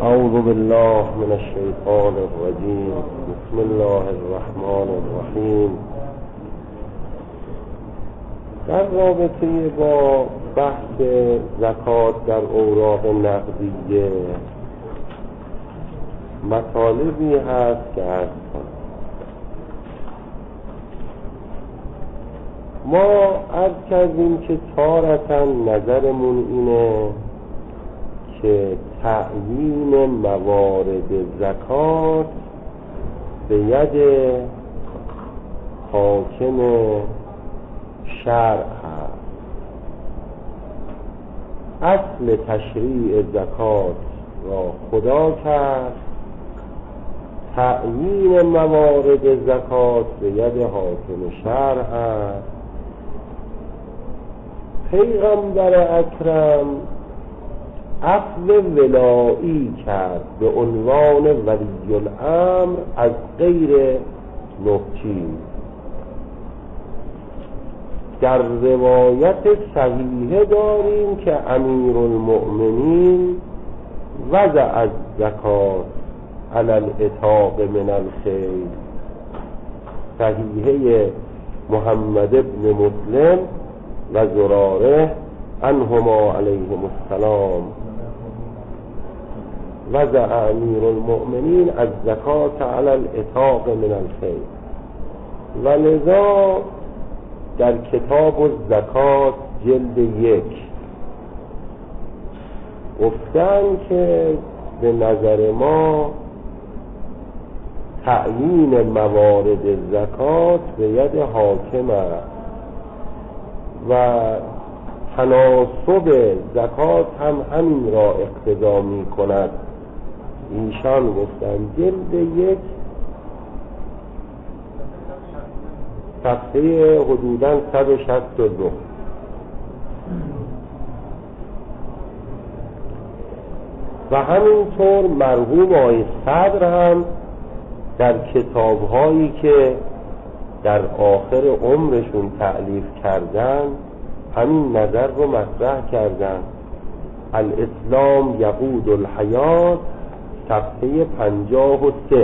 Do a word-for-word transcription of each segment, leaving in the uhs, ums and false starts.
اعوذ بالله من الشیطان الرجیم. بسم الله الرحمن الرحیم. در رابطه با بحث زکات در اوراق نقدیه مطالبی هست که عرض کنم. ما عرض کردیم که تارتاً نظرمون اینه که تعیین موارد زکات به ید حاکم شرع هست. اصل تشریع زکات را خدا کرد، تعیین موارد زکات به ید حاکم شرع هست. پیغمبر اکرم عفو ولایی کرد به عنوان ولی الامر از غیر نه چیز. در روایت صحیحه داریم که امیر المؤمنین وضع از زکات علی الاتاق من الخیل. صحیحه محمد ابن مسلم و زراره عنهما علیهم السلام. وضع امیر المؤمنین از زکات علی الاتاق من الخیل. و لذا در کتاب الزکات جلد یک گفتن که به نظر ما تعیین موارد زکات به ید حاکم است و تناسب زکات هم همین را اقتضا می کند. ایشان گفتن جلد یک صفحه حدوداً صد و شصت و دو. و همینطور مرحوم آقای صدر هم در کتاب‌هایی که در آخر عمرشون تألیف کردن همین نظر رو مطرح کردن. الاسلام یقود الحیات صفحه پنجاه و سه.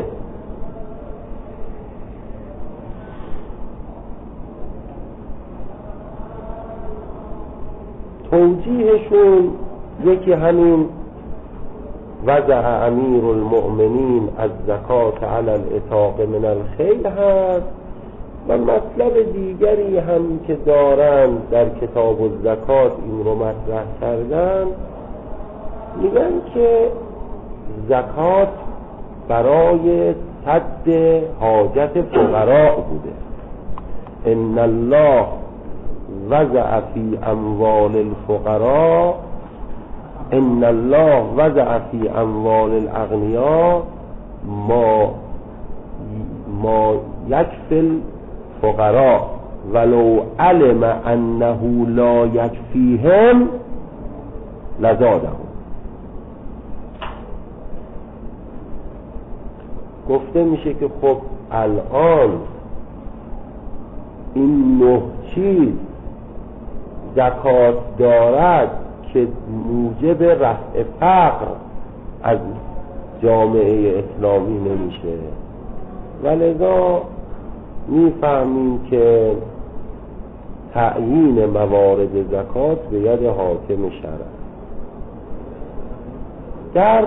توجیهشون یکی همین وضع امیر المؤمنین از زکات علی الاتاق من الخیل هست و مطلب دیگری هم که دارن در کتاب الزکات این رو مطرح کردن. میگن که زکات برای سد حاجت فقراء بوده. ان الله وضع فی اموال الفقراء ان الله وضع فی اموال الاغنیاء ما ما یکفی الفقراء ولو علم انه لا یکفیهم لزادهم. گفته میشه که خب الان این نه چیز زکات دارد که موجب رفع فقر از جامعه اسلامی نمیشه و لذا میفهمیم که تعیین موارد زکات به ید حاکم شرع. در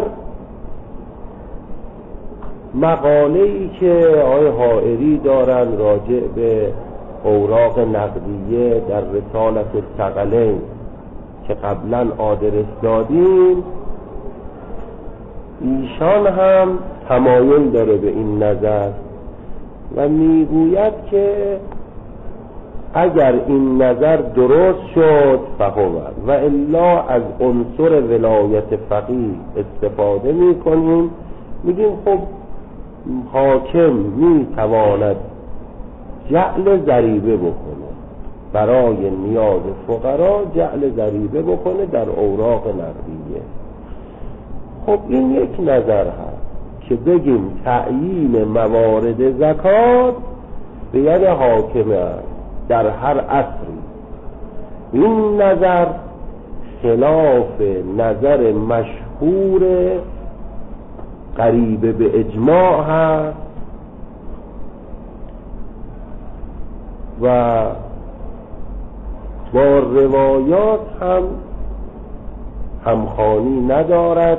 مقاله‌ای که آقای حائری دارن راجع به اوراق نقدیه در رسالت الثقلین که قبلا آدرس دادیم، ایشان هم تمایل داره به این نظر و میگوید که اگر این نظر درست شد فهمد و الا از عنصر ولایت فقیه استفاده میکنیم. میگیم خب حاکم میتواند جعل ضریبه بکنه برای نیاز فقرا، جعل ضریبه بکنه در اوراق نقدیه. خب این یک نظر هست که بگیم تعیین موارد زکات به ید حاکم است در هر عصری. این نظر خلاف نظر مشهور قریب به اجماع هست و با روایات هم همخوانی ندارد.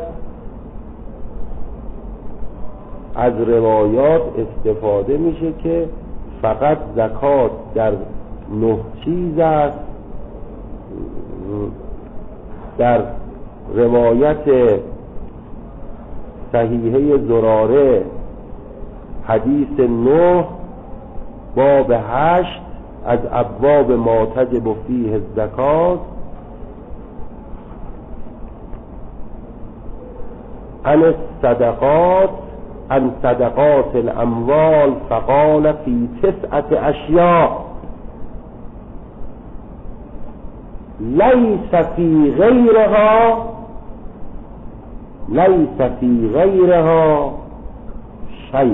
از روایات استفاده میشه که فقط زکات در نه چیز است. در روایت صحیحه زراره حدیث نه باب هشت از ابواب ما تجب فیه الزکات عن الصدقات عن صدقات الاموال فقال فی تسعة اشیاء لیس فی غیرها لیس فی غیرها شیء.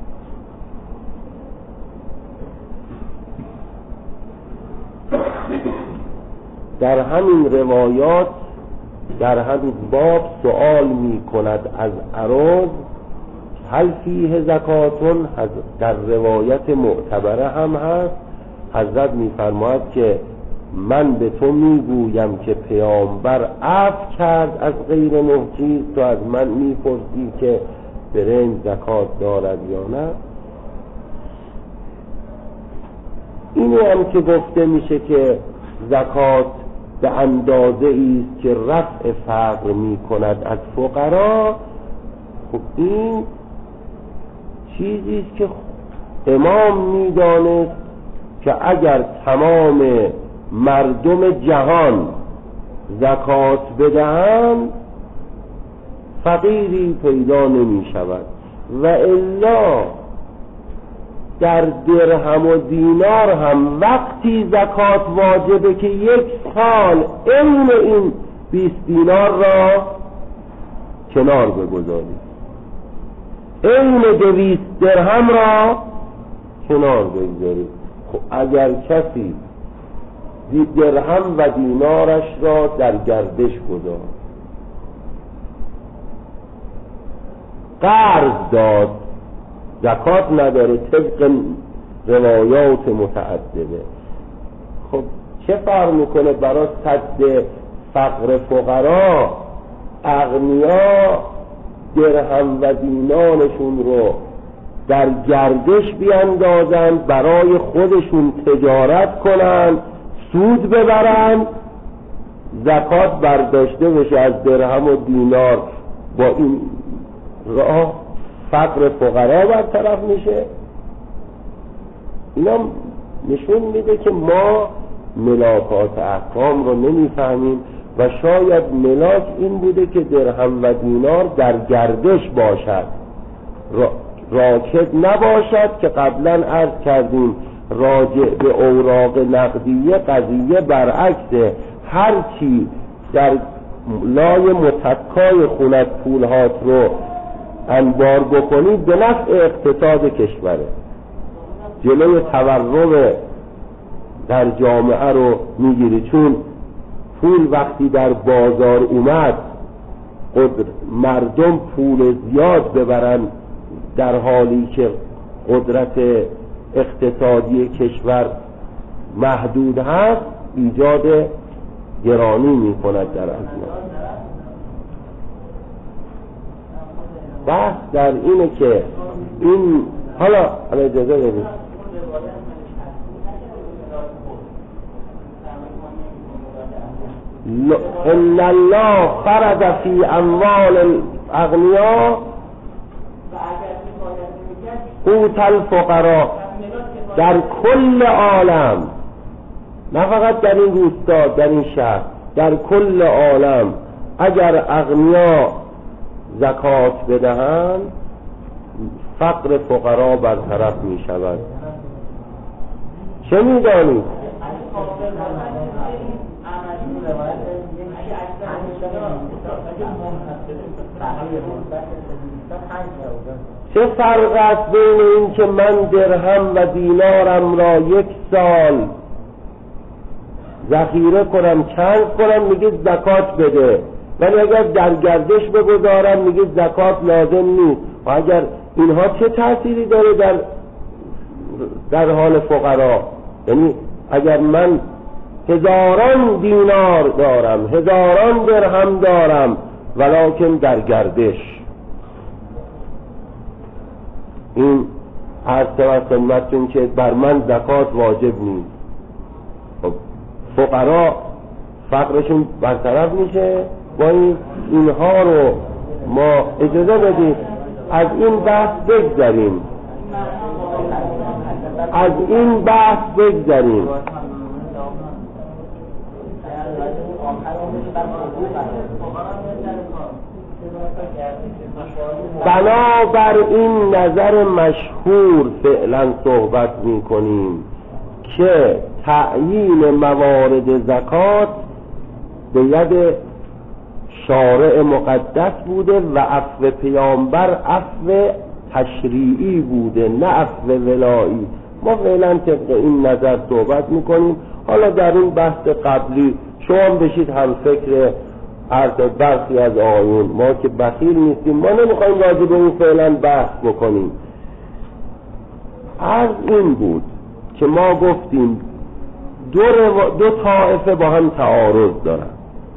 در همین روایات در همین باب سوال می کند از عروض هل فیه زکاتون. در روایت معتبره هم هست حضرت می فرماید که من به تو می گویم که پیامبر عفو کرد از غیر نه چیز، تو از من می پرسی که برنج زکات دارد یا نه. اینو هم که گفته میشه که زکات به اندازه ایست که رفع فقر می کند از فقرا. خب این چیزیست که امام می دانست که اگر تمام مردم جهان زکات بدهند فقیری پیدا نمی شود و الا در درهم و دینار هم وقتی زکات واجبه که یک سال عین این بیست دینار را کنار بگذارید، عین دویست درهم را کنار بگذارید. خب اگر کسی درهم و دینارش را در گردش گذاشت، قرض داد، زکات نداره طبق روایات متعدده، خب چه فرق میکنه برای سد فقر فقرا؟ اغنیا درهم و دینارشون رو در گردش بیاندازن، برای خودشون تجارت کنن، سود ببرن، زکات برداشته بشه از درهم و دینار، با این راه فقر فقرا برطرف میشه. اینا نشون میده که ما ملاکات احکام رو نمیفهمیم و شاید ملاک این بوده که درهم و دینار در گردش باشد، را راکد نباشد، که قبلا عرض کردیم راجع به اوراق نقدیه قضیه برعکسه. هر چی در لای متکای خونت پولهات رو انبار بکنید به نفع اقتصاد کشوره، جلوی تورم در جامعه رو میگیری. چون پول وقتی در بازار اومد مردم پول زیاد ببرن در حالی که قدرت اقتصادی کشور محدود هست، ایجاد گرانی می کند در اسناد. بحث در اینه که این حالا اجازه بدید ان الله فرض فی اموال الاغنیا قوت الفقراء، در کل عالم، نه فقط در این روستا، در این شهر، در کل عالم اگر اغنیا زکات بدهند فقر فقرا برطرف می شود. چه می دانید؟ چه فرق است بین این که من درهم و دینارم را یک سال ذخیره کنم چند کنم میگه زکات بده، ولی اگر در گردش بگذارم میگه زکات لازم نیست. و اگر اینها چه تأثیری داره در در حال فقرا؟ یعنی اگر من هزاران دینار دارم، هزاران درهم دارم، ولکن در گردش، این عرض و خدمتتون که بر من زکات واجب نیست. خب فقرا فقرشون برطرف میشه. با این اینها رو ما اجازه بدید از این بحث بگذریم، از این بحث بگذریم. بنابر این نظر مشهور فعلا صحبت می کنیم که تعیین موارد زکات به ید شارع مقدس بوده و عفو پیامبر عفو تشریعی بوده، نه عفو ولایی. ما فعلا طبق این نظر صحبت می کنیم. حالا در این بحث قبلی شما بشید هم فکر عرض برخی از آیون، ما که بخیل نیستیم، ما نمیخوایم راجع به این فعلا بحث بکنیم. عرض این بود که ما گفتیم دو, رو... دو طائفه با هم تعارض دارن.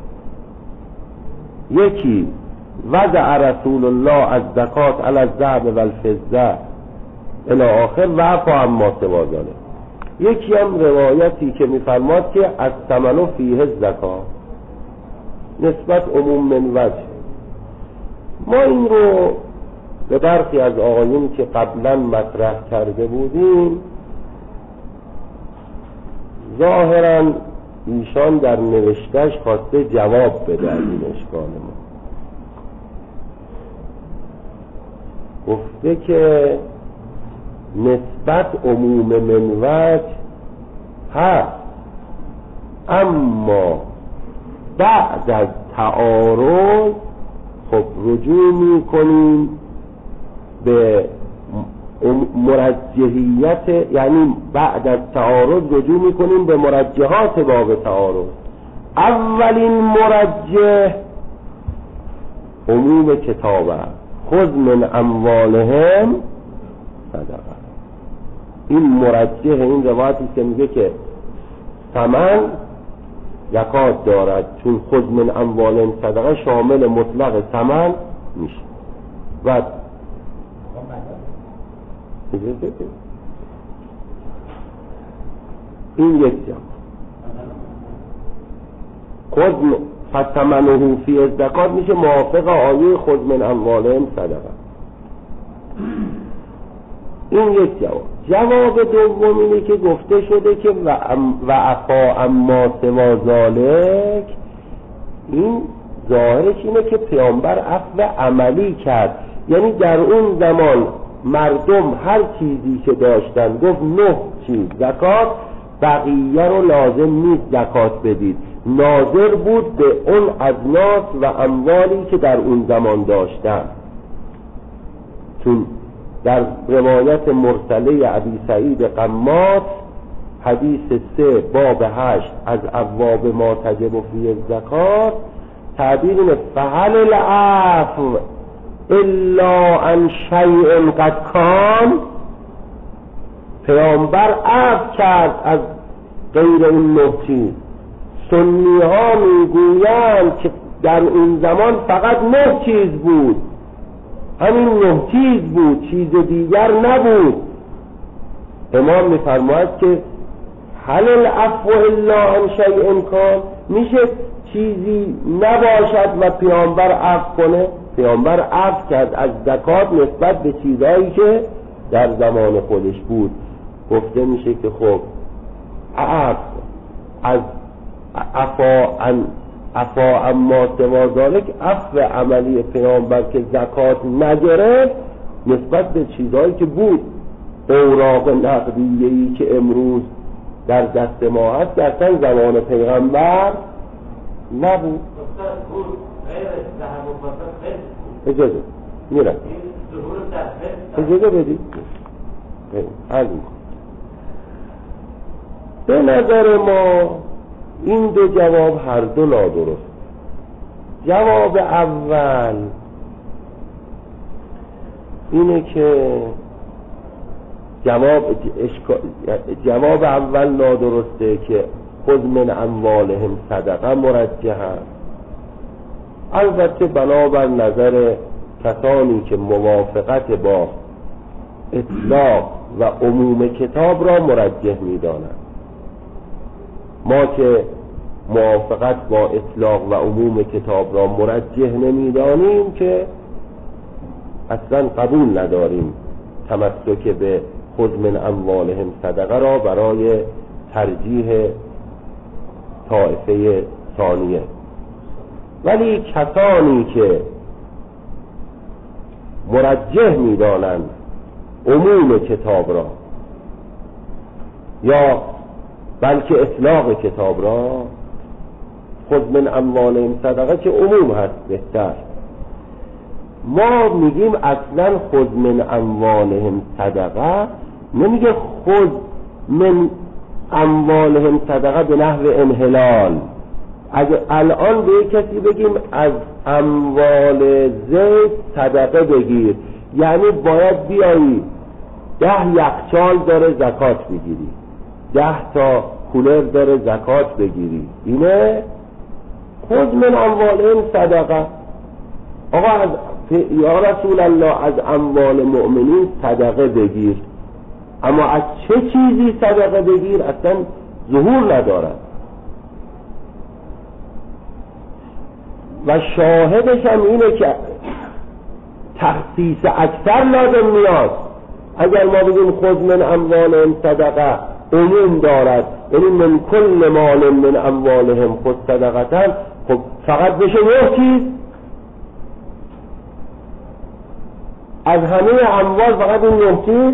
یکی وضع رسول الله از زکات علی الذهب و الفضه الی آخر و عفا عما سوا ذلک. یکی هم روایتی که میفرماد که از ثمن فیه زکات، نسبت عموم من وجه. ما این رو به برخی از آقایون که قبلا مطرح کرده بودیم، ظاهرا ایشان در نوشتش خواسته جواب بده از این اشکال ما. گفته که نسبت عموم من وجه هست، اما بعد از تعارض خب رجوع می کنیم به مرجحیت، یعنی بعد از تعارض رجوع می کنیم به مرجحات باب تعارض. اولین مرجح عموم کتابه، خذ من اموالهم صدقه. این مرجح این روایتی که میگه که ثمن زکات دارد، چون خذ من اموالهم صدقه شامل مطلق ثمن میشه. و این یک جمع خذ فثمنه فی الزکات میشه موافق آیه خذ من اموالهم صدقه. این یک جواب. جواب دوم اینه که گفته شده که و عفا اما سوا ذالک، این ظاهرش اینه که پیامبر عفو عملی کرد، یعنی در اون زمان مردم هر چیزی که داشتن، گفت نه چیز زکات، بقیه رو لازم نیست زکات بدید، ناظر بود به اون اجناس و اموالی که در اون زمان داشتن. چون در روایت مرسله ابی سعید قمات حدیث سه باب هشت از ابواب ما تجب فی الزکات تعبیر اینه فهل العفو الا عن شیء قد کان، پیامبر عفو کرد از غیر اون نه چیز. سنی ها میگویند که در اون زمان فقط نه چیز بود، همین نه چیز بود، چیز دیگر نبود. امام میفرماید که هل العفو الا عن شیء کان، میشه چیزی نباشد و پیامبر عفو کنه؟ پیامبر عفو کرد از زکات نسبت به چیزهایی که در زمان خودش بود. گفته میشه که خب عفو از عفا عن عفا اما سوا ذالک، عفو عملی پیامبر که زکات نگرفت نسبت به چیزهایی که بود. اوراق نقدیه‌ای که امروز در دست ما هست در اصلا زمان پیغمبر نبود. اجازه میرم اجازه بدید عزیز. به نظر ما این دو جواب هر دو نادرست. جواب اول اینه که جواب جواب اول نادرسته که خذ من اموالهم صدقه مرجح است. البته بنابر نظر کسانی که موافقت با اطلاق و عموم کتاب را مرجح می‌دانند. ما که موافقت با اطلاق و عموم کتاب را مرجح نمی‌دانیم که اصلا قبول نداریم تمسک به خذ من اموالهم صدقه را برای ترجیح طائفه ثانیه. ولی کسانی که مرجح می‌دانند عموم کتاب را یا بلکه اطلاق کتاب را، خذ من اموالهم صدقه که عموم هست بهتر، ما میگیم اصلا خذ من اموالهم صدقه، نمیگه خذ من اموالهم صدقه به نحو انحلال. اگه الان به کسی بگیم از اموال زید صدقه بگیر، یعنی باید بیایی ده یخچال داره زکات بگیری، ده تا کولر داره زکات بگیری. اینه خذ من اموالهم صدقه. آقا از یا رسول الله از اموال مؤمنین صدقه بگیر، اما از چه چیزی صدقه بگیر اصلا ظهور ندارد. و شاهدش هم اینه که تخصیص اکثر لازم میاد. اگر ما بگیم خذ من اموالهم صدقه عموم دارد، یعنی من کل مال من اموالهم خذ صدقه، خب فقط بشه نه چیز، از همه اموال فقط این نه چیز،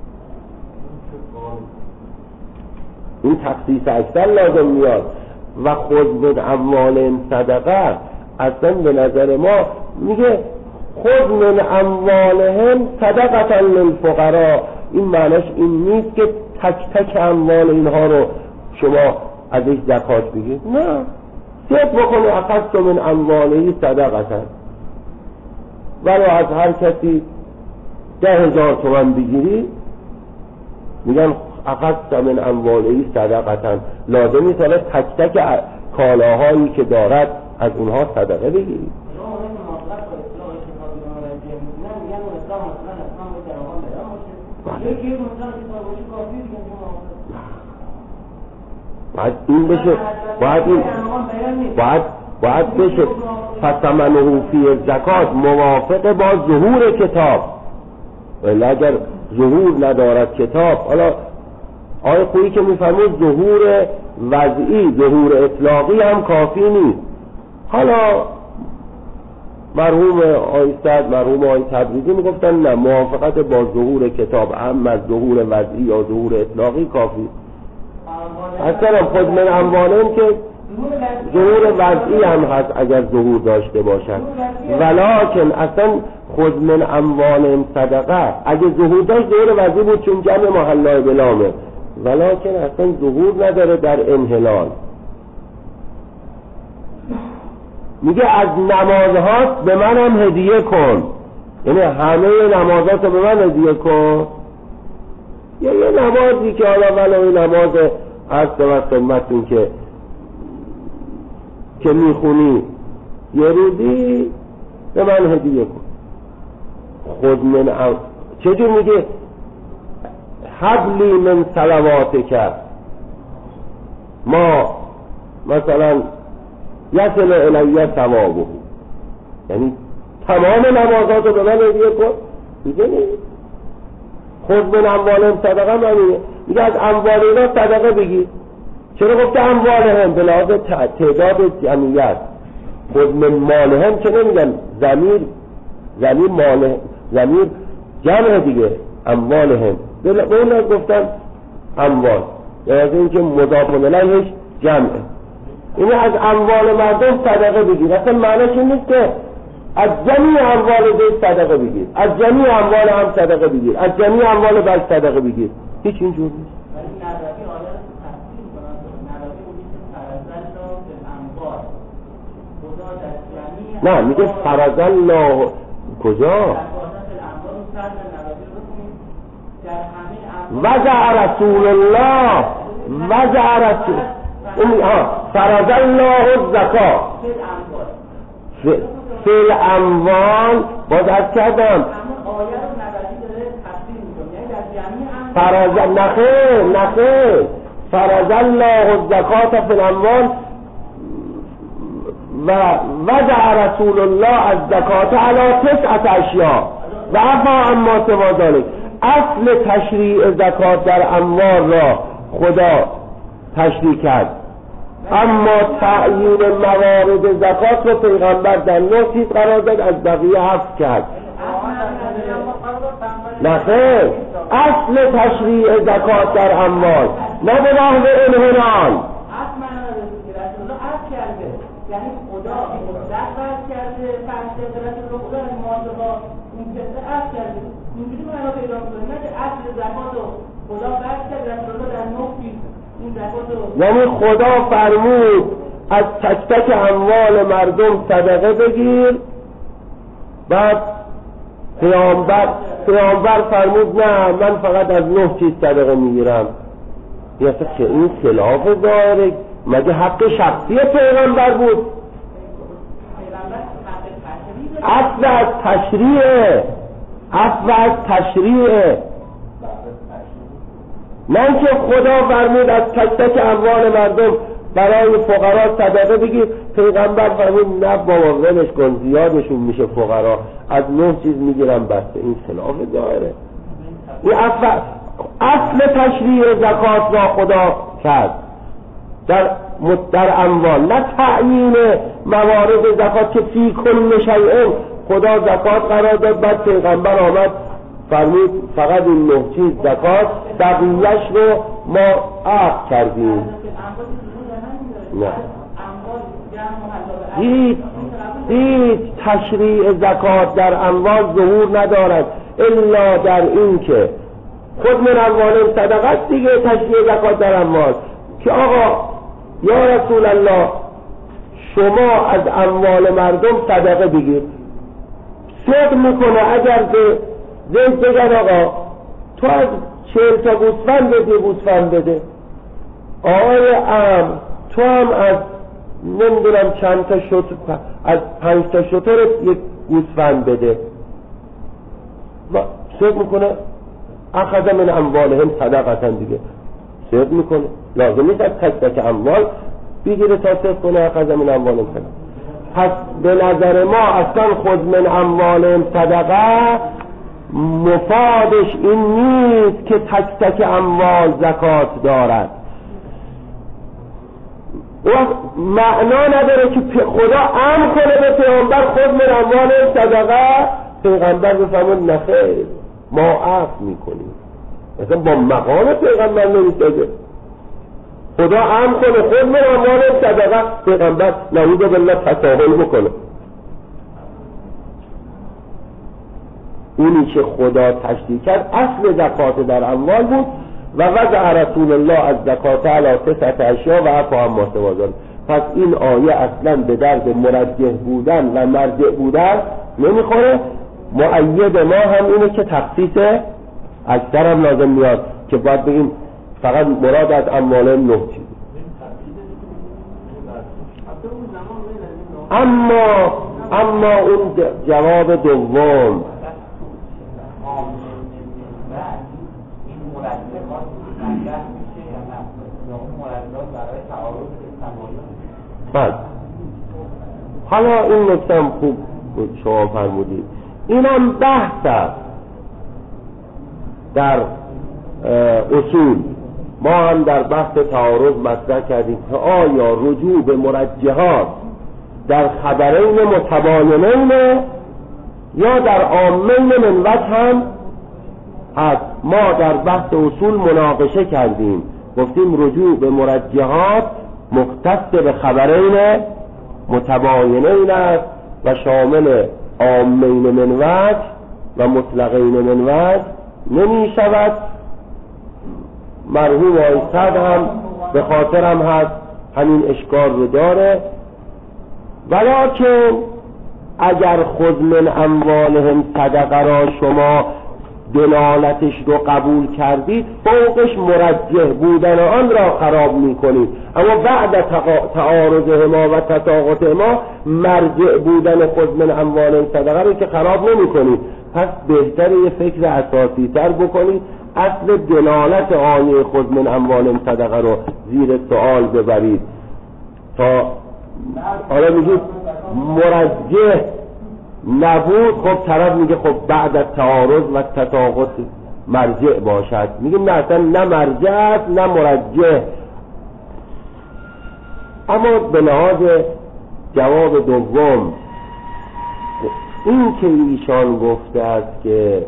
این تخصیص اکثر لازم میاد. و خذ من اموالهم صدقه اصلا به نظر ما میگه خذ من اموالهم صدقه للفقراء، این معناش این نیست که تک تک اموال اینها رو شما ازش زکات بگید، نه، صرف بکنه اخذت من امواله صدقه، ولی از هر کسی ده هزار تومن بگیری میگن اخذت من امواله صدقه، لازم نیست حالا تک تک کالاهایی که دارد از اونها صدقه بگیری. باید این بشه، باید این باید باید بشه فثمنه فی زکات موافق با ظهور کتاب. ولی اگر ظهور ندارد کتاب، حالا آیه خویی که میفرمود ظهور وضعی ظهور اطلاقی هم کافی نیست. حالا مرحوم آیه سعد مرحوم آیه تبریزی میگفتن نه، موافقت با ظهور کتاب هم از ظهور وضعی یا ظهور اطلاقی کافی. اصلا خود من اموالهم که ظهور وضعی هم هست اگر ظهور داشته باشد، ولکن اصلا خود من اموالهم صدقه اگه ظهور داشت ظهور وضعی بود چون جمع محلای بلامه، ولکن اصلا ظهور نداره در انحلال. میگه از نمازهات به من هم هدیه کن، یعنی همه نمازات رو به من هدیه کن. یا یه نمازی که حالا ولو نماز عرض و خدمتتون که که میخونی یه روزی به من هدیه کن. خود من ام... چجور میگه حبلی من صلوات کرد، ما مثلا یصل الیه ثوابه، یعنی تمام نمازات رو به من هدیه کن. میگه نیست خود من اموالهم صدقه منیه، میگه از اموال اینا صدقه بگیر. چرا گفته اموالهم؟ به لحاظ تعداد جمعیت. خود من مالهم که نمیگن، ضمیر ضمیر مال ضمیر جمع دیگه، اموالهم به اون گفتن اموال، یعنی از اینکه مضاف الیهش جمعه. اینه از اموال مردم صدقه بگیر. اصلا معنیش این نیست که از جمیع اموال زید صدقه بگیر، از جمیع اموال هم صدقه بگیر، از جمیع اموال بل صدقه بگیر، هیچ اینجور نیست. نه میگه فرض الله کجا وضع رسول الله وضع رسول فرض الله الزکات فی الاموال باز از کردم فرض نخیر نخیر فرض الله الزکات فی الاموال و وضع رسول الله از زکات علی تسعت اشیاء و عفا اما سوا ذلک. اصل تشریع زکات در اموال را خدا تشریع کرد، اما تعیین موارد زکات را پیغمبر در نه چیز قرار داد، از بقیه حذف کرد. نخیر، اصل تشریع زکات در اموال نه به نحو انحنان. یعنی خدا مطلق فرض کرده فرض کرده رسول خدا از مواظبا این کسه فرض کرده اینجوری معنا پیدا کنه که اصل زکات رو خدا فرض کرده رسول خدا در نه چیز این زکات رو، یعنی خدا فرمود از تک تک اموال مردم صدقه بگیر، بعد پیامبر پیامبر فرمود نه من فقط از نه چیز صدقه میگیرم. یا که این خلاف ظاهره، مگه حق شخصی پیغمبر بود؟ اصل از تشریع اصل از تشریع نه که خدا فرمود از تک تک اموال مردم برای فقرا صدقه بگیر، پیغمبر فرمود نه بابا ولش کن زیادشون میشه فقرا، از نه چیز میگیرم بسته. این خلاف ظاهره. این اصل اصل تشریع زکات را خدا کرد در در اموال، نه تعیین موارد زکات که فی کل شیء خدا زکات قرار داد، بعد پیغمبر آمد فرمود فقط این نه چیز زکات، بقیه‌اش رو ما عفو کردیم. نه هیچ هیچ تشریع زکات در اموال ظهور ندارد الا در این که خود من اموالهم صدقه است دیگه. تشریع زکات در اموال که آقا یا رسول الله شما از اموال مردم صدقه بگیر، صدق میکنه اگر به زید بگن آقا تو از چهل تا گوسفند بده گوسفند بده، آقای ام تو هم از نمیدونم چند تا شتر از پنج تا شتر یک گوسفند بده، و صدق میکنه اخذ من اموالهم صدقه دیگه صدق میکنه. لازم نیست از تک تک اموال بگیره تا صدق کنه اخذ من اموالهم صدقه. پس به نظر ما اصلا خود من اموالهم صدقه مفادش این نیست که تک تک اموال زکات دارد، و معنا نداره که خدا امر کنه به پیغمبر خود من اموالهم صدقه، پیغمبر بفرمود نخیر ما عفو میکنیم. مثلا با مقام پیغمبر نمیسازه. خدا امر کنه خود من اموالهم صدقه، پیغمبر نعوذ بالله تساهل بکنه. اونی که خدا تشریع کرد اصل زکات در اموال بود و وضع رسول الله از زکات علی تسعت اشیاء و عفا عما سوا ذلک. پس این آیه اصلا به درد مرجح بودن و مرجع بودن نمیخوره. مؤید ما هم اینه که تخصیص اکثر هم لازم میاد که باید بگیم فقط مراد از اموال نه چیز. اما اما اون جواب دوم بله، حالا این نکته هم خوب شما فرمودید، اینم بحث است در اصول. ما هم در بحث تعارض مطرح کردیم که آیا رجوع به مرجحات در خبرین متباینین یا در عامین من وجه هم هست. ما در بحث اصول مناقشه کردیم، گفتیم رجوع به مرجحات مختص به خبرین متباینین است و شامل عامین من وجه و مطلقین من وجه نمی شود. مرحوم آقای صد هم به خاطرم هست همین اشکال رو داره، ولکن اگر خود من اموالهم صدقه را شما دلالتش رو قبول کردید فوقش مرجح بودن آن را خراب میکنید، اما بعد تعارضهما و تساقطهما مرجع بودن خود من اموالهم صدقه رو که خراب نمیکنید. پس بهتره یه فکر اساسی تر بکنید، اصل دلالت آیه خود من اموالهم صدقه رو زیر سوال ببرید تا حالا میگید مرجح نبود، خب طرف میگه خب بعد از تعارض و تساقط مرجع باشد، میگه نه اصلا نه مرجع است نه مرجح. اما به لحاظ جواب دوم این که ایشان گفته است که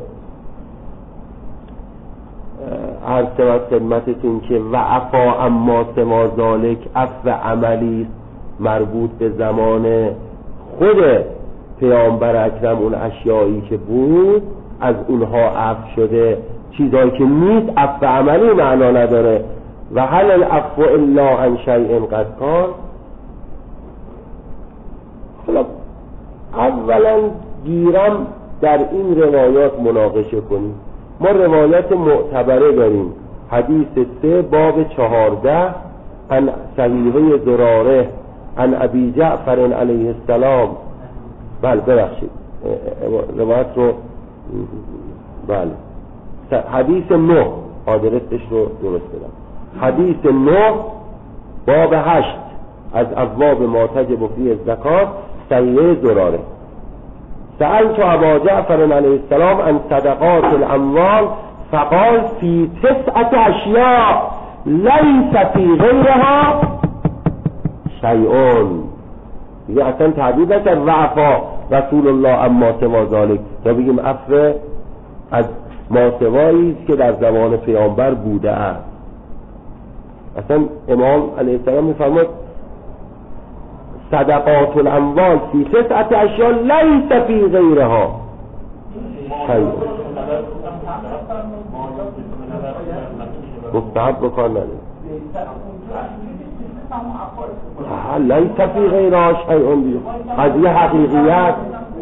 عرض و خدمتتون که و عفا اما سوا ذالک عفو عملی مربوط به زمان خود پیامبر اکرم، اون اشیایی که بود از اونها عفو شده، چیزایی که نیست عفو عملی معنا نداره. و هل العفو الا عن شیء قد کان. حالا اولا گیرم در این روایات مناقشه کنیم. ما روایات معتبره داریم، حدیث سه باب چهارده عن صحیحه زراره عن ابی جعفر علیه السلام. بله ببخشید روایت رو بله حدیث نه آدرسش رو درست بدم. حدیث نه باب هشت از ابواب ما تجب فیه الزکات صحیحه زراره. سألت ابا جعفر علیه السلام عن صدقات الاموال فقال فی تسعة اشیاء لیس فی غیرها شیئون. دیگه اصلا تعبیر نکرد وعفا رسول الله اما سوا ذالک، تا بگیم عفو از ماسوایی که در زمان پیامبر بوده است. اصلا امام علیه السلام میفرماد صدقات الاموال فی تسعة اشیاء لیس فی غیرها شیء. مستحب بکار نداره، لیس فی غیرها شیء قضیه حقیقیت.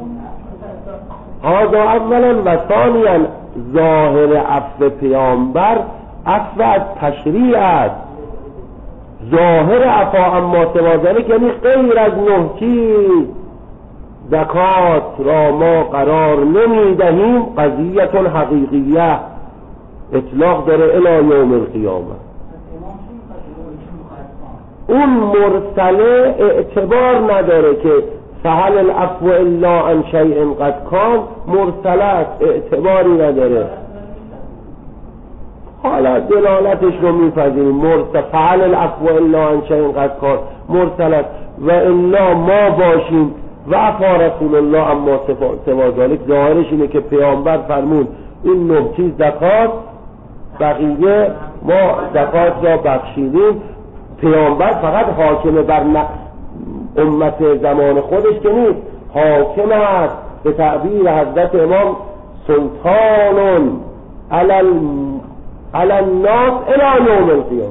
هذا اولا و ثانیا ظاهر عفو پیامبر عفو از تشریع است. ظاهر عفا اما سوا ذلک یعنی غیر از نه چیز زکات را ما قرار نمی دهیم قضیت حقیقیه اطلاق داره الی یوم القیامه. اون مرسله اعتبار نداره که فهل العفو الا عن شیء قد کان، مرسله اعتباری نداره. حالا دلالتش رو میپذیریم مرسل فعل العفو الا عن شیء قد کان مرسلت و الا ما باشیم و عفا رسول الله اما سوا ذالک. ظاهرش اینه که پیامبر فرمود این نه چیز زکات، بقیه ما زکات را بخشیدیم. پیامبر فقط حاکم بر امت زمان خودش که نیست، حاکم است به تعبیر حضرت امام سلطان علی علی الناس الی یوم القیامه.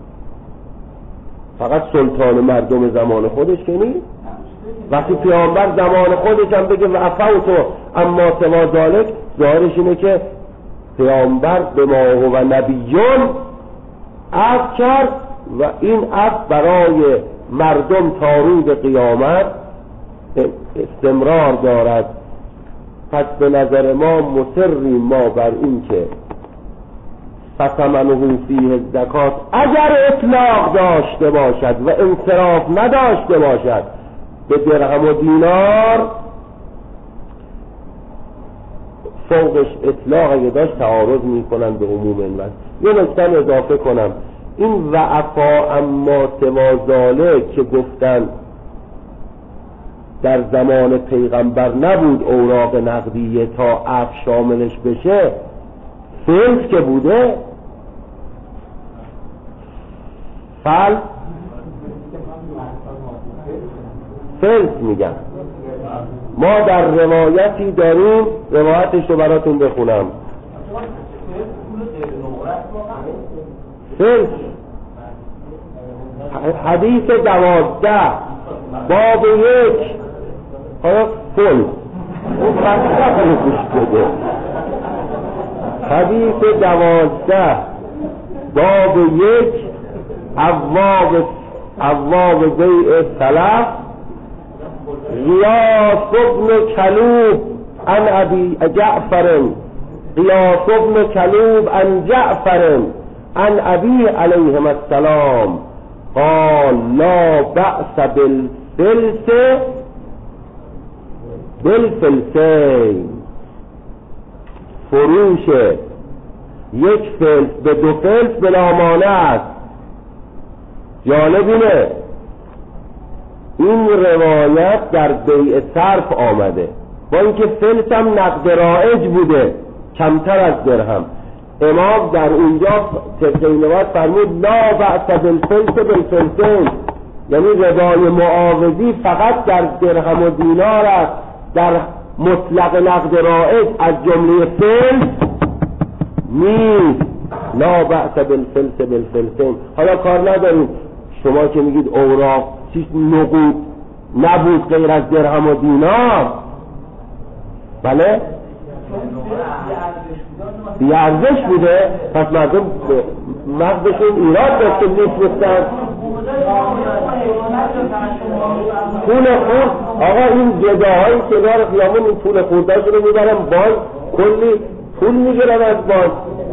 فقط سلطان مردم زمان خودش که نیست. وقتی پیامبر زمان خودش هم بگه و عفوت اما سوا ذالک، ظاهرش اینه که پیامبر به ما هو نبیون عفو کرد و این عفو برای مردم تا روز قیامت استمرار دارد. پس به نظر ما مصریم ما بر این که فثمنه فیه الزکات اگر اطلاق داشته باشد و انصراف نداشته باشد به درهم و دینار، فوقش اطلاق اگه داشت تعارض میکنن به عموم الناس. یه نکته اضافه کنم، این و عفا اما سوا ذالک که گفتن در زمان پیغمبر نبود اوراق نقدیه تا عفو شاملش بشه، فلس که بوده فل فلس میگن. ما در روایتی داریم، روایتش رو براتون بخونم. فلس حدیث دوازده باب یک حالا فل اون فلسفه رو گوش بده. حدیث دوازده باب یک ابواب ابواب بیع سلف. غیاث بن کلوب عن ابی جعفر غیاث بن کلوب عن جعفر عن ابی علیهم السلام قال لا بأس بالفلس بالفلسین. فروش یک فلس به دو فلس بلا مانع است. جالب اینه این روایت در بیع صرف آمده، با اینکه فلس هم نقد رایج بوده کمتر از درهم. امام در اونجا طبق این روایت فرمود لا بأس بالفلس بالفلسین، یعنی ربای معاوضی فقط در درهم و دینار است، در مطلق نقد رایج از جمله فلس نیست. لا بأس بالفلس بالفلسین. حالا کار نداریم شما که میگید اوراق چیز نقود نبود غیر از درهم و دینار، بله بیارزش بوده، پس مردم مغزشون ایراد داشته میفرستن پول خورد. آقا این گداهایی که دار خیامون این پول خوردهاشون رو میبرن باز کلی پول میگیرن از باز.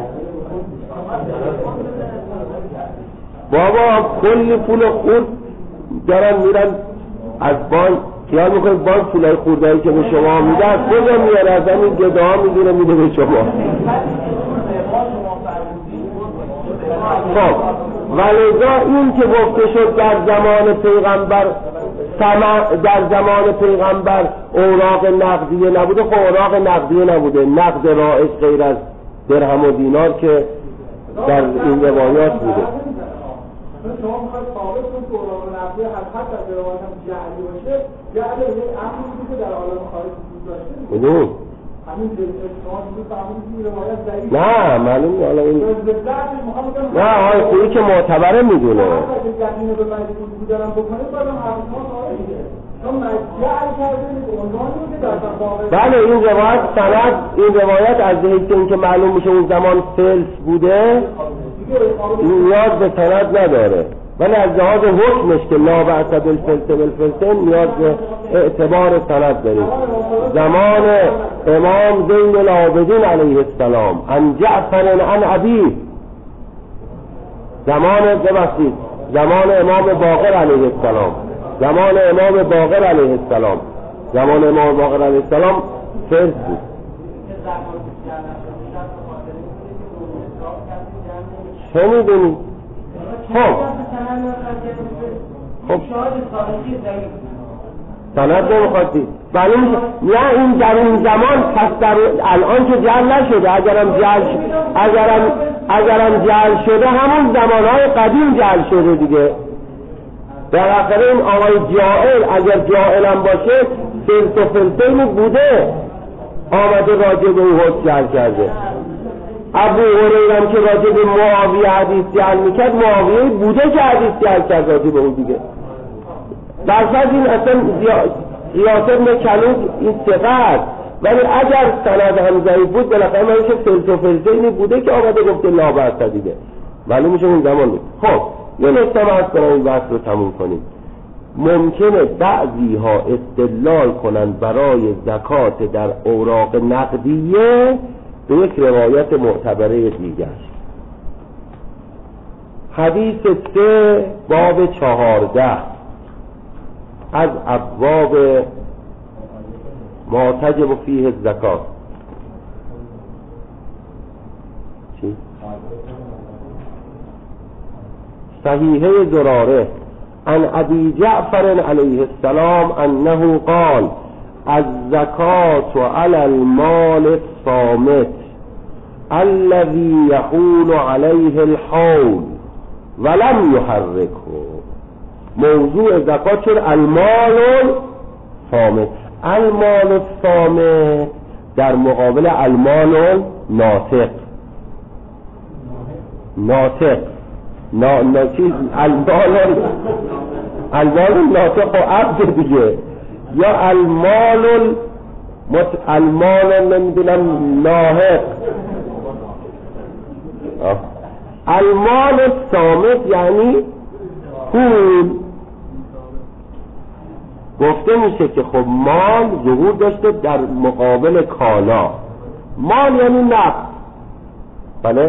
بابا کلی پول خورد دارن میرن از بانک، خیال میکنید بانک پولای خوردهایی که به شما میده از کجا میاره؟ از همین گداها میگیره میده به شما. خب ولذا این که گفته شد در زمان پیغمبر در زمان پیغمبر اوراق نقدیه نبوده، خب اوراق نقدیه نبوده، نقد رایج غیر از درهم و دینار که در این روایات بوده. شما میخواید ثابت کنید که اوراق نقدیه حتی در روایات هم جعلی باشه، جعلی یک امری که در عالم خارج وجود داشته. همین شما میگید فهمیدید روایت ضعیف؟ نه معلوم نیست. حالا این نه آقای خویی که معتبره میدونه. یقین به مجید وجود دارم بکنید بازم حرف ما صحیحه. چون جعل کردن عنوانی که در واقع بله این روایت سند این روایت از جهت اینکه معلوم میشه اون زمان فلس بوده نیاز به سند نداره، ولی از لحاظ حکمش که لا بأس بالفلس بالفلسین نیاز به اعتبار سند داریم. زمان امام زین العابدین علیه السلام عن جعفر عن ابی، زمان ببخشید زمان امام باقر علیه السلام زمان امام باقر علیه السلام زمان امام باقر علیه السلام فلس بود. چه میدونی؟ خب خب سند نمیخواد دید. بله نه این در این زمان پس در الان که جعل نشده، اگرم جعل اگرم اگرم جعل شده همون زمانهای قدیم جعل شده دیگه. در آخر این آقای جائل اگر جائلم باشه فلس و فلسین بوده آمده راجع به اون حکم جعل کرده. ابو هریره که راجع به معاویه حدیث جعل میکرد معاویه بوده که حدیث جعل کرد راجع به اون دیگه. درصد این اصلا غیاث بن کلوب این ثقه، ولی اگر سند هم ضعیف بود بالاخره میشه فلس و فلسین بوده که آمده گفته لا بأس دیگه، ولی میشه اون زمان بود. خب یه نکته ما از کنم این بحث رو تموم کنیم. ممکنه بعضی ها استدلال کنند برای زکات در اوراق نقدیه به یک روایت معتبره دیگر. حدیث سه باب چهارده از ابواب ما تجب فیه الزکات. چی؟ صحیحه زراره عن ابی جعفر علیه السلام انه قال الزکات علی المال الصامت الذي يحول عليه الحول ولم يحركه. موضوع زکات شد المال الصامت. المال الصامت در مقابل المال ناطق. ناطق نا نا چیز المال المال ناطق و عبد دیگه. یا المال مت... المال نمیدونم ناهق. المال صامت یعنی پول. گفته میشه که خب مال ظهور داشته در مقابل کالا. مال یعنی نقد. بله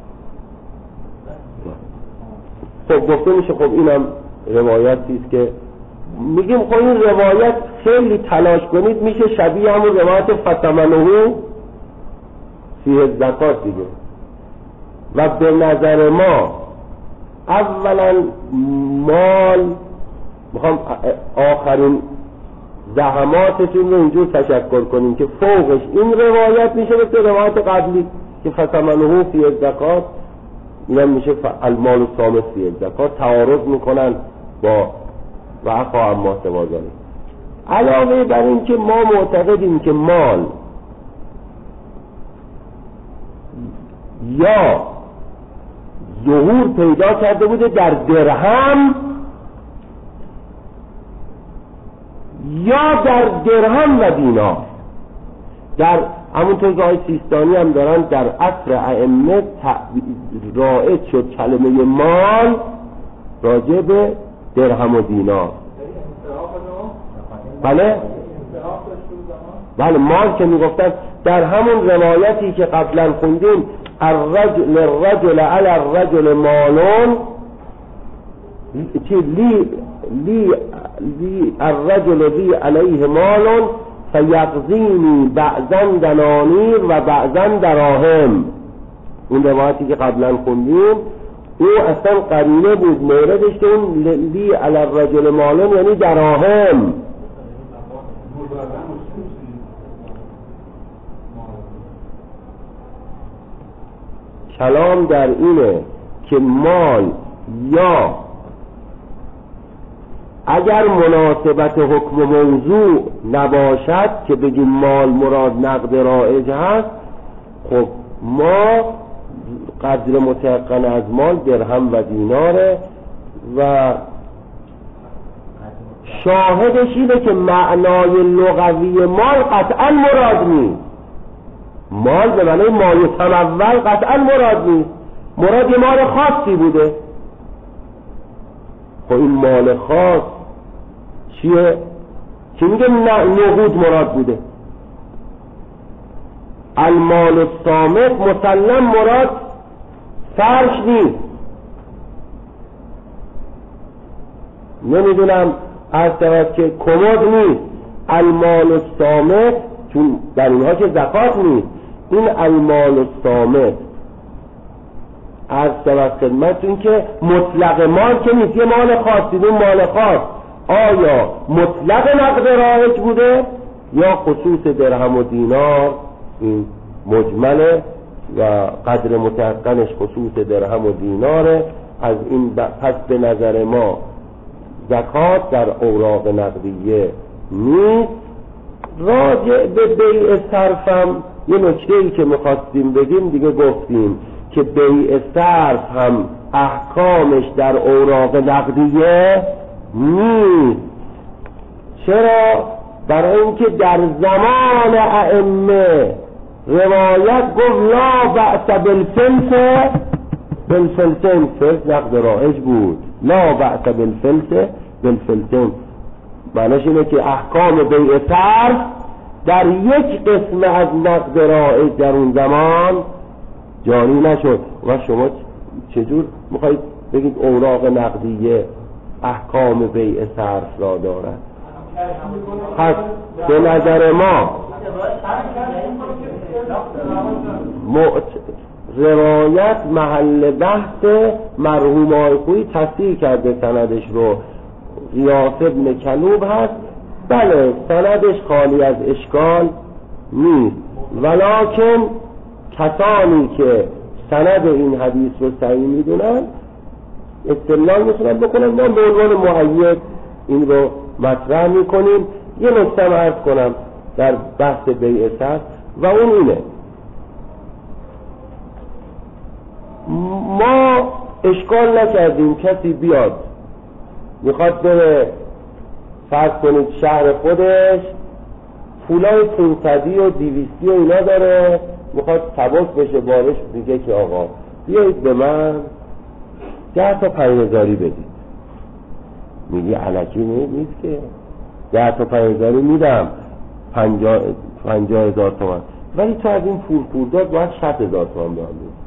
خب گفته میشه خب اینم روایتی است که میگیم خب این روایت خیلی تلاش کنید میشه شبیه همون روایت فتمنه فیه زکات دیگه. و به نظر ما اولا مال، میخوام آخرین زحماتتون رو اینجور تشکر کنیم که فوقش این روایت میشه مثل روایت قبلی که فتمنه فیه زکات، اینم میشه المال الصامت فیه زکات. تعارض میکنن با و عفا اما سوازانه. علاوه بر این که ما معتقدیم که مال یا ظهور پیدا کرده بوده در درهم یا در درهم و دینار. در همونطور که آقای سیستانی هم دارن در عصر ائمه رایج شد کلمه مال راجع به درهم و دینار. بله بله مال که میگفتن در همون روایتی که قبلا خوندیم الرجل الرجل علی الرجل مالون لی لی لی الرجل لی علیه مالون فیقضینی بعضا دنانیر و بعضا دراهم. اون روایتی که قبلا خوندیم او اصلا قرینه بود موردش که اون لی علی الرجل مالون یعنی دراهم. کلام در اینه که مال یا اگر مناسبت حکم موضوع نباشد که بگیم مال مراد نقد رایج هست، خب ما قدر متيقن از مال درهم و دیناره و شاهدش اینه که معنای لغوی مال قطعا مراد نیست. مال به معنی مال تمول قطعا مراد نیست. مراد یه مال خاصی بوده. خب این مال خاص چیه؟ چی میگه نقود مراد بوده؟ المال الصامت مسلم مراد فرش نیست. نمیدونم از طرف که کمد نیست. المال الصامت چون در اینها که زکات نیست. این المال الصامت از طرف خدمتون که مطلق مال که نیست، یه مال خاصی. اون مال خاص آیا مطلق نقد رایج بوده یا خصوص درهم و دینار؟ این مجمله و قدر متحقنش خصوص درهم و دیناره. از این پس به نظر ما زکات در اوراق نقدیه نیست. راجع به بیع صرفم یه نکته‌ای که می‌خواستیم بگیم دیگه گفتیم که بیع صرف هم احکامش در اوراق نقدیه نیست. چرا؟ برای اینکه در زمان ائمه روایت گفت لا بأس بالفلس بالفلسین، فلس نقد رایج بود. لا بأس بالفلس بالفلسین معنیش اینه که احکام بیع صرف در یک قسم از نقد رایج در اون زمان جاری نشد. و شما چجور میخواید بگید اوراق نقدیه احکام بیع صرف را دارد؟ پس به نظر ما معت... روایت محل بحث مرحوم آقایی تصحیح کرده سندش رو. غیاث ابن کلوب هست. بله سندش خالی از اشکال نیست، ولکن کسانی که سند این حدیث رو صحیح میدونن استدلال میتونن بکنن. ما به عنوان مؤید این رو مطرح میکنیم. یه نکته عرض کنم در بحث بیع صرف و اون اینه ما اشکال نکردیم کسی بیاد میخواد بره فرض کنید شهر خودش پولای پونصدی و دویستی و اینا داره، میخواد سبک بشه بارش، میگه که آقا بیایید به من ده تا پنج هزاری بدید. میگی علکی نیست که ده تا پنج هزاری میدم پنجاه پنجاه هزار تومن، ولی تو از این پول پول داد باید شصت هزار تومن بهم بدی.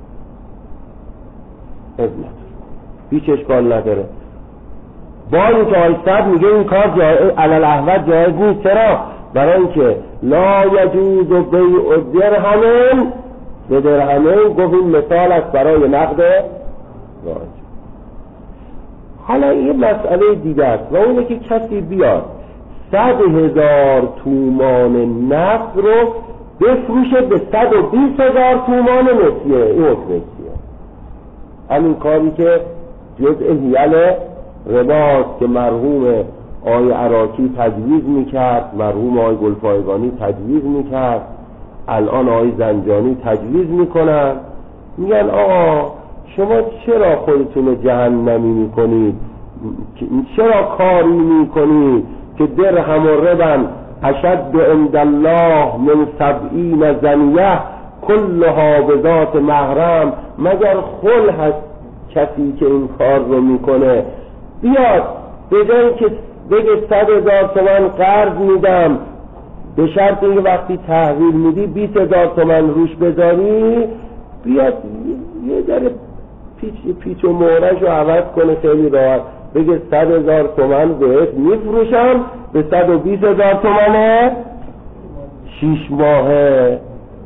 نداره، هیچ اشکال نداره. با اینکه آیستد میگه این کار علل احوت جایز نیست. چرا؟ برای اینکه لا یجوز و بیع درهمین به درهمین، گفت این مثال است برای نقد واجب. حالا این مسئله دیگه است و اونه که کسی بیاد صد هزار تومان نقد رو بفروشه به صد و بیست هزار تومان نسیه. این حکم چیه؟ همین کاری که جزء حیل رباست که مرحوم آقای عراقی تجویز میکرد، مرحوم آقای گلپایگانی تجویز میکرد، الان آقای زنجانی تجویز میکنن. میگن آقا شما چرا خودتون رو جهنمی میکنید؟ چرا کاری میکنید که درهم و ربن اشد عند الله من سبعین زنیه کلها به ذات محرم؟ مگر خل هست کسی که این کار رو میکنه بیاد به جایی که بگه صد هزار تومن قرض میدم به شرط اینکه وقتی تحویل میدی بیست هزار تومن روش بذاری، بیاد یه ذره پیچ پیچ و مهرش رو عوض کنه خیلی راحت، بگه صد هزار تومن بهت میفروشم به صد و بیست هزار تومنه شیش ماهه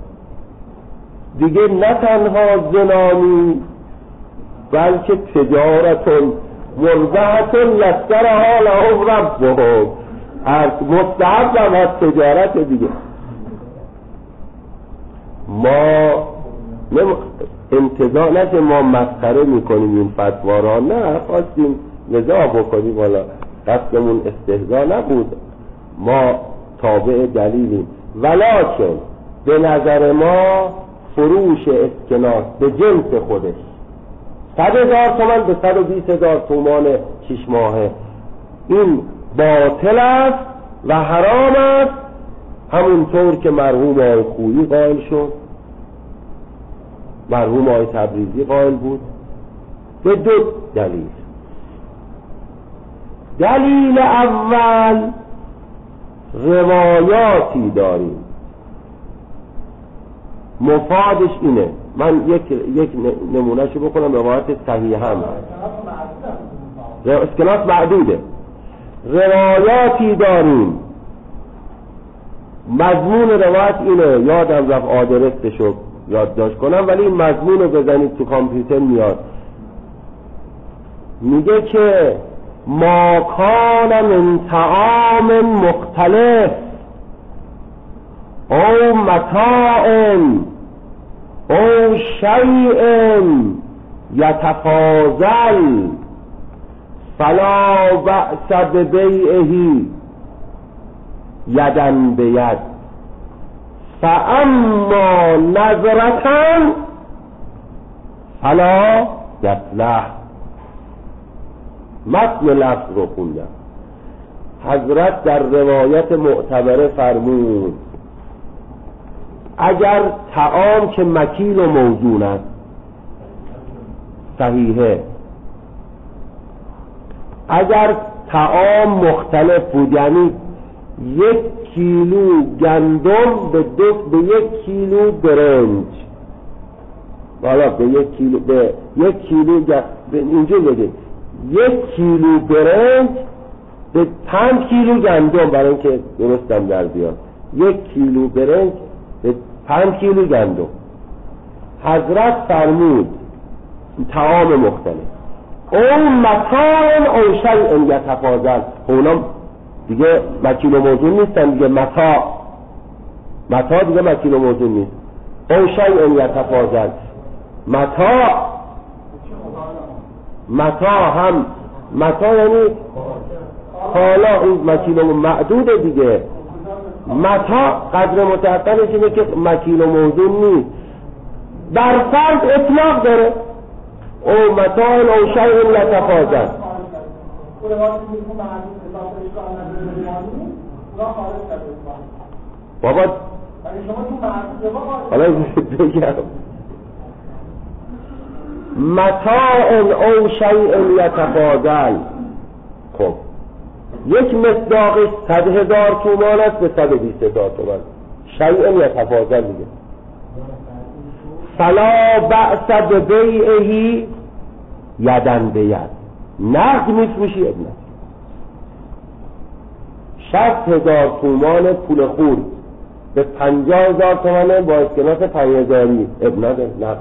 دیگه. نه تنها زنانی بلکه تجارتون مربحتون یسرها لهم ربهم، مستحب هم از تجارت دیگه. ما انتظار نشه ما مسخره میکنیم این فتوارا، نه خواستیم نزاع بکنیم، والا قصدمون استهزا نبود، ما تابع دلیلیم. ولکن به نظر ما فروش اسکناس به جنس خودش صد هزار تومن به صد و بیست هزار تومان شش ماهه این باطل است و حرام است، همونطور که مرحوم آقای خویی قائل شد، مرحوم آقای تبریزی قائل بود، به دو دلیل. دلیل اول روایاتی داریم مفادش اینه، من یک یک نمونه شو بکنم، روایت صحیح هم اسکناس معدوده. روایاتی داریم مضمون روایت اینه، یادم رفت آدرسشو یادداشت کنم ولی این مضمون رو بزنید تو کامپیوتر میاد. میگه که ما کان من طعام مختلف او متاع او شیء یتفاضل فلا بأس ببیعه یدن بید، فاما نظرتن فلا یصلح. متن لفظ رو خوندم. حضرت در روایت معتبره فرمود اگر طعام که مکیل و موزون است صحیحه، اگر طعام مختلف بود یعنی یک کیلو گندم به دو به یک کیلو برنج، حالا به یک کیلو به یک کیلو گ... اینجا بگید یک کیلو برنج به پنج کیلو گندم، برای اینکه درستم در بیاد یک کیلو برنج به پنج کیلو گندم. حضرت فرمود طعام مختلف اون متاع او شیء یتفاضل، اونا دیگه مکیل و موزون نیستن دیگه، متاع متاع دیگه مکیل و موزون نیست. او شیء یتفاضل، متاع متاع هم متاع یعنی حالا این مکیل و معدود دیگه، متاع قدر متعقلش اینه که مکیل و موزون نیست، بر فرض اطلاق داره او متاع او شیء یتفاضل. خودواتی که معروف حساب اشکال نداره مانی اونا خارج کرده بابا ولی شما تو معروف جواب حالا بگم متاع او شیء یتفاضل. خب یک مصداقش صد هزار تومان است به صد و بیست هزار تومان، شیء یتفاضل دیگه. فلا بأس ببیعه یدن به ید، نقد میفروشی ابن شصت هزار تومان پول خورد به پنجاه هزار تومانه با اسکناس پنج هزاری ابن نقد.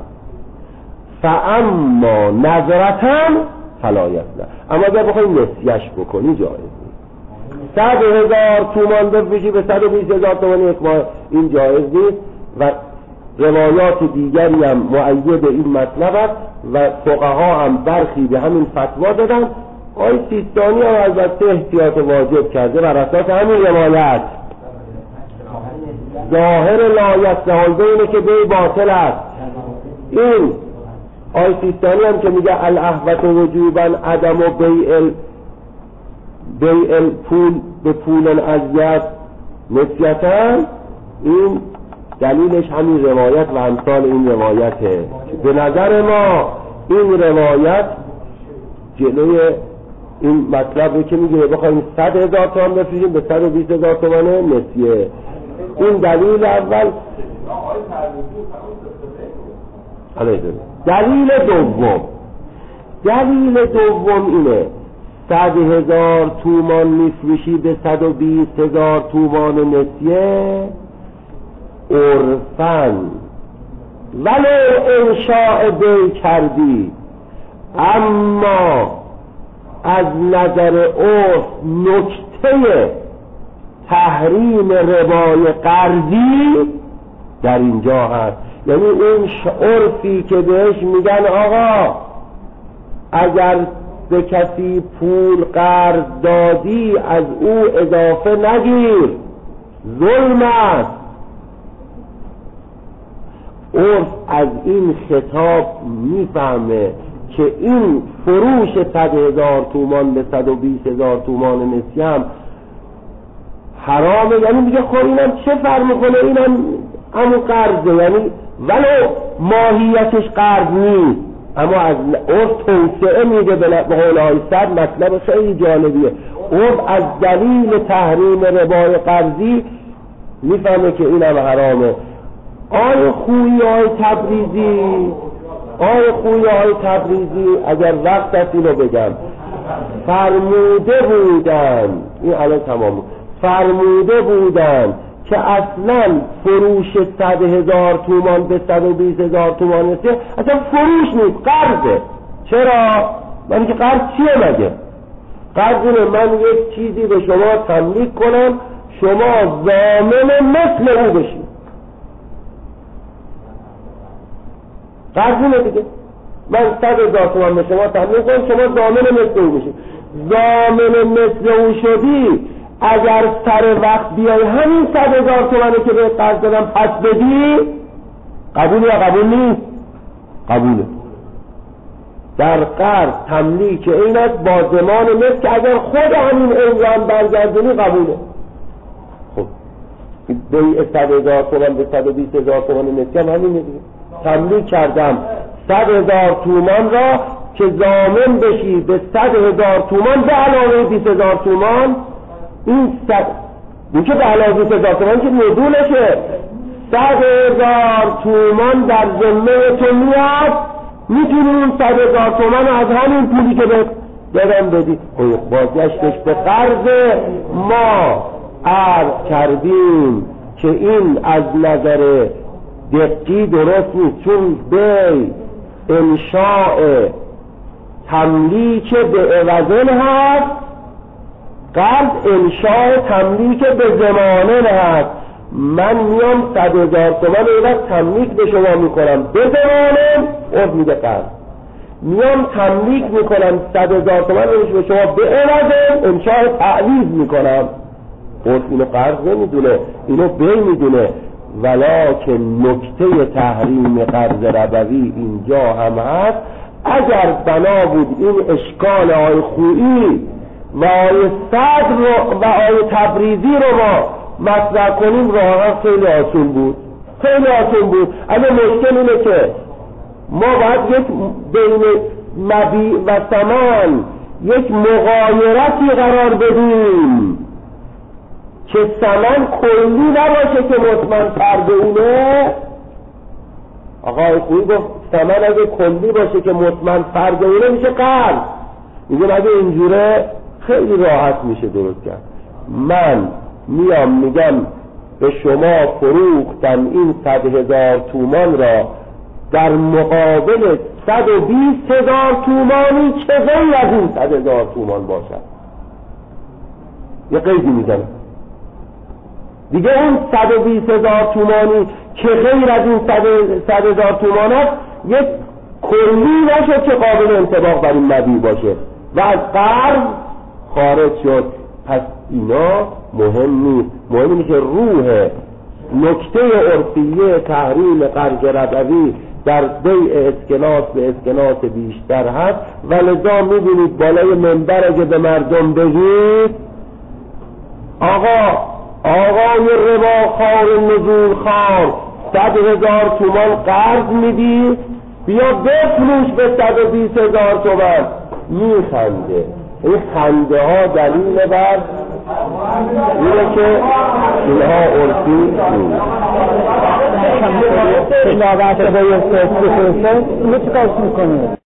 فاما نظرتن فلا یصلح، اما اگر بخوایی نسیش بکنی جایز نیست. صد هزار تومان بفروشی به صد و بیست هزار تومان یک ماه، این جایز نیست و روایات دیگری هم مؤید این مطلب است و فقها هم برخی به همین فتوا دادن. آقای سیستانی هم البته احتیاط واجب کرده بر اساس همین روایت. ظاهر لا یصلح اینه که بی باطل است. این آقای سیستانی هم که میگه الاحوط وجوبا عدم و بیع بیع پول به پول ازیت نسیتن، این دلیلش همین روایت و امثال این روایته. به نظر ما این روایت جلوی این مطلب رو که میگه بخوایم صد هزار تومان بفروشیم به صد و بیست هزار تومان نسیه، این دلیل اول. دلیل دوم دلیل دوم اینه صد هزار تومان میفروشی به صد و بیست هزار تومان نسیه عرفن ولو انشاء بی کردی، اما از نظر عرف نکته تحریم ربای قرضی در اینجا هست. یعنی این عرفی که بهش میگن آقا اگر به کسی پول قرض دادی از او اضافه نگیر، ظلم است. عرف از این خطاب میفهمه که این فروش صد هزار تومان به صد و بیست هزار تومان نسیه هم حرامه. یعنی میگه خب اینم چه فرق میکنه، اینم همون قرضه، یعنی ولو ماهیتش قرض نیست اما از عرف توسعه میده. به قول آقای صد مطلب خیلی جالبیه. عرف از دلیل تحریم ربای قرضی میفهمه که اینم حرامه. آی خویی آی تبریزی آی خویی آی تبریزی اگر وقت هست اینو بگم، فرموده بودن، این الان تمام، فرموده بودن که اصلا فروش صد هزار تومان به صد و بیست هزار تومان نسیه اصلا فروش نیست، قرضه. چرا؟ من که قرض چیه مگه؟ قرض اینه من یک چیزی به شما تملیک کنم، شما ضامن مثل او بشید. قرض اینه دیگه، من صد هزار تومان به شما تملیک کنم، شما ضامن مثل او بشید. ضامن مثل او شدی، اگر سر وقت بیای همین صد هزار تومانه که به قرض دادم پس بدی، قبول یا قبول نیست؟ قبوله. در قرض تملیک این است با ضمان مثل که اگر خود همین عنوان برگردونی قبوله. خب بیع صد هزار تومان به صد و بیست هزار تومان نسیه هم همینه دیگه. تملیک کردم صد هزار تومان را که ضامن بشی به صد هزار تومان به علاوه بیست هزار تومان. این صد این که به علاوه بیست هزار تومان که ندونشه، صد هزار تومان در ذمه تو میاد، میتونی اون صد هزار تومان از همین پولی که به دادم بدی. بازگشتش به قرض. ما عرض کردیم که این از نظر دقیقی درست نیست، چون بی انشاء تملیک به عوضن هست، قرض انشاء تملیک به زمانه هست. من میام صد هزار تومان اینا تملیک به شما میکنم به زمانه، عرف میده قرض. میام تملیک میکنم صد هزار تومان به شما به عوض انشاء تعویض میکنم، عرف اینو قرض نمیدونه، اینو بی میدونه. ولکن نکته تحریم قرض ربوی اینجا هم هست. اگر بنا بود این اشکال آی خویی و آیه صدر رو و آیه تبریزی رو ما مطرح کنیم راه خیلی آسون بود، خیلی آسون بود. اما مشکل اینه که ما باید یک بین مبیع و ثمن یک مغایرتی قرار بدیم که ثمن کلی نباشه که مطمئن فرد اونه. آقای خویی گفت ثمن اگه کلی باشه که مطمئن فرد اونه میشه قرض. میگم اگه اینجوره خیلی راحت میشه درست کرد. من میام میگم به شما فروختم این صد هزار تومان را در مقابل صد و بیست هزار تومانی که غیر از این صد هزار تومان باشد. یه قیدی میزنم دیگه اون صد و بیست هزار تومانی که غیر از این صد هزار تومان است یک کلی نشد که قابل انطباق بر این مبیع باشه و از قرض خارج شد. پس اینا مهم نیست، مهم اینه که روح نکته عرفیه تحریم قرض ربوی در بیع اسکناس به اسکناس بیشتر هست و لذا میبینید بالای منبر اگه به مردم بگید آقا آقای رباخوار نزول خوار صد هزار تومان قرض میدی بیا بفروش به صد و بیست هزار تومان، میخنده. این خنده ها دلیل بر اینه که اینها عرفی نیست. لا بحث با یک سوست بخورسه اینه چه کارش میکنه؟